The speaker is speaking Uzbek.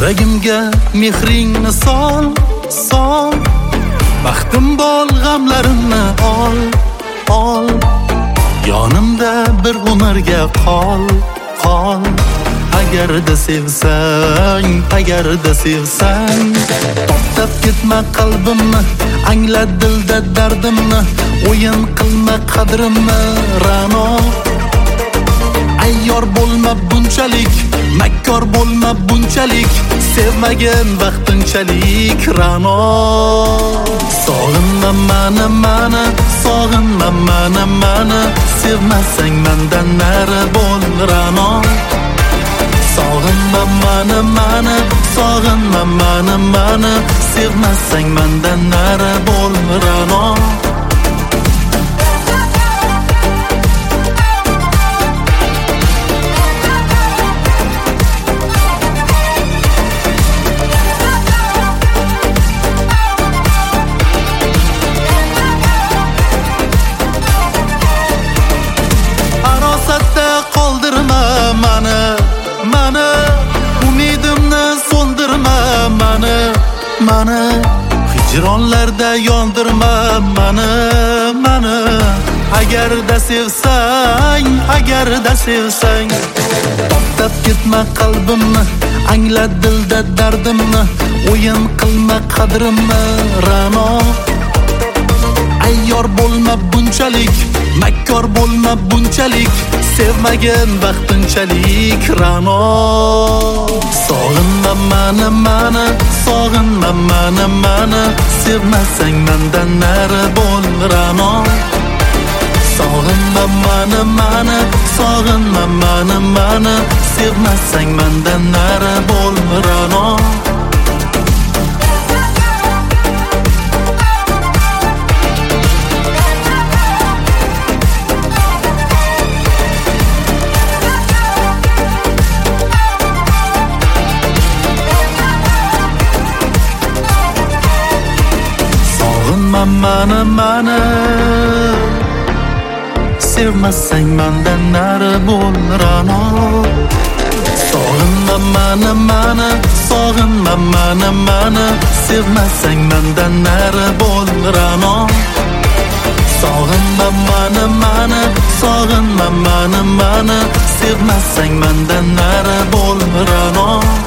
Yuragimga mehringni sol, sol. Baxtim bol g'amlarimni ol. Yonimda bir umrga qol. Agarda sevsang, to'xtab ketma qalbimni, angla dilda dardimni, o'yin qilma qadrimni, Ra'no. Ayyor bo'lma bunchalik, makkor bo'lma bunchalik, sevmagin vaqtinchalik, Ra'no. Sog'inma mani, sog'inma mani, sevmasang mendan nari bo'l, Ra'no. Sog'inma mani, sevmasang mendan nari bo'l, Ra'no. Arosatda qoldirma mani, umidimni so'ndirma mani, hijronlarda yondirma mani. Agarda sevsang, to'xtab ketma qalbimni, angla dilda dardimni, o'yin qilma qadrimni, Ra'no. Ayyor bo'lma bunchalik, makkor bo'lma bunchalik, sevmagin vaqtinchalik, Ra'no. Sog'inma mani, sevmasang mendan nari bo'l, Ra'no. Sog'inma mani, sevmasang mendan nari bo'l, Ra'no. Mani, sevmasang mendan nari bo'l, Ra'no. Sog'inma mani, sevmasang mendan nari bo'l, Ra'no. Sog'inma mani, sevmasang mendan nari bo'l, Ra'no.